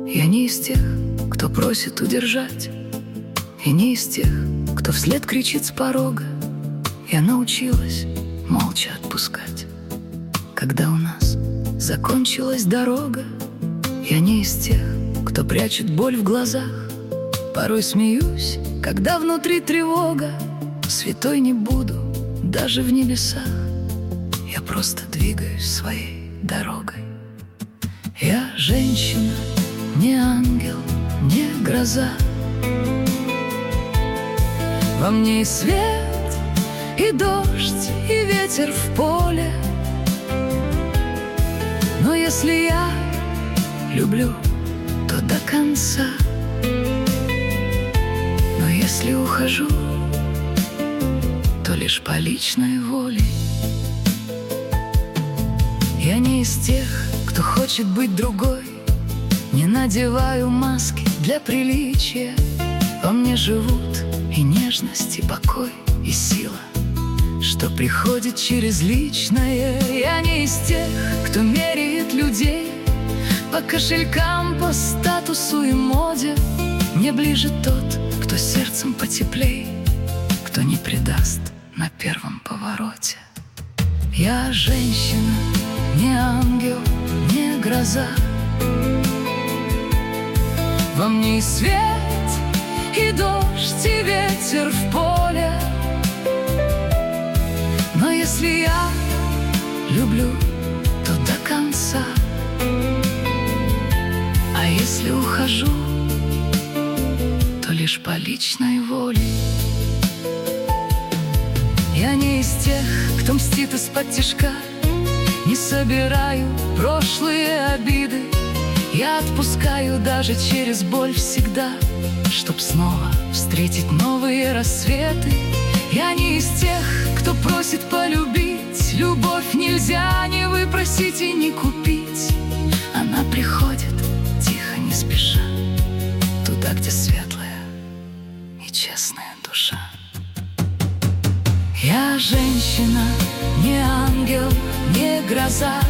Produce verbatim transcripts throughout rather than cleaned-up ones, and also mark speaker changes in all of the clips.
Speaker 1: Я не из тех, кто просит удержать, и не из тех, кто вслед кричит с порога. Я научилась молча отпускать, когда у нас закончилась дорога. Я не из тех, кто прячет боль в глазах. Порой смеюсь, когда внутри тревога. Святой не буду, даже в небесах. Я просто двигаюсь своей дорогой. Я женщина, не ангел, не гроза. Во мне и свет, и дождь, и ветер в поле. Но если я люблю, то до конца. Но если ухожу, то лишь по личной воле. Я не из тех, кто хочет быть другой. Не надеваю маски для приличия. Во мне живут и нежность, и покой, и сила, что приходит через личное. Я не из тех, кто меряет людей по кошелькам, по статусу и моде. Мне ближе тот, кто сердцем потеплей, кто не предаст на первом повороте. Я женщина, не ангел, не гроза. Во мне и свет, и дождь, и ветер в поле. Но если я люблю, то до конца. А если ухожу, то лишь по личной воле. Я не из тех, кто мстит из-под тишка. Не собираю прошлые обиды. Я отпускаю даже через боль всегда, чтоб снова встретить новые рассветы. Я не из тех, кто просит полюбить. Любовь нельзя ни выпросить и не купить. Она приходит тихо, не спеша, туда, где светлая и честная душа. Я женщина, не ангел, не гроза.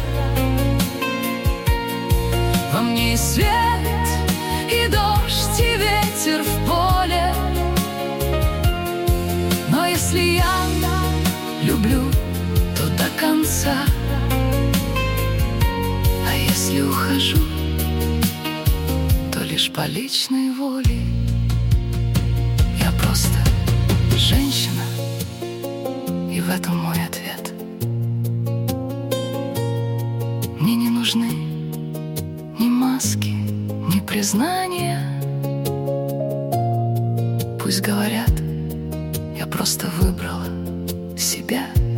Speaker 1: Во мне и свет, и дождь, и ветер в поле. Но если я люблю, то до конца. А если ухожу, то лишь по личной воле. Я просто женщина, и в этом мой ответ. Мне не нужны ни маски, ни признания. Пусть говорят, я просто выбрала себя.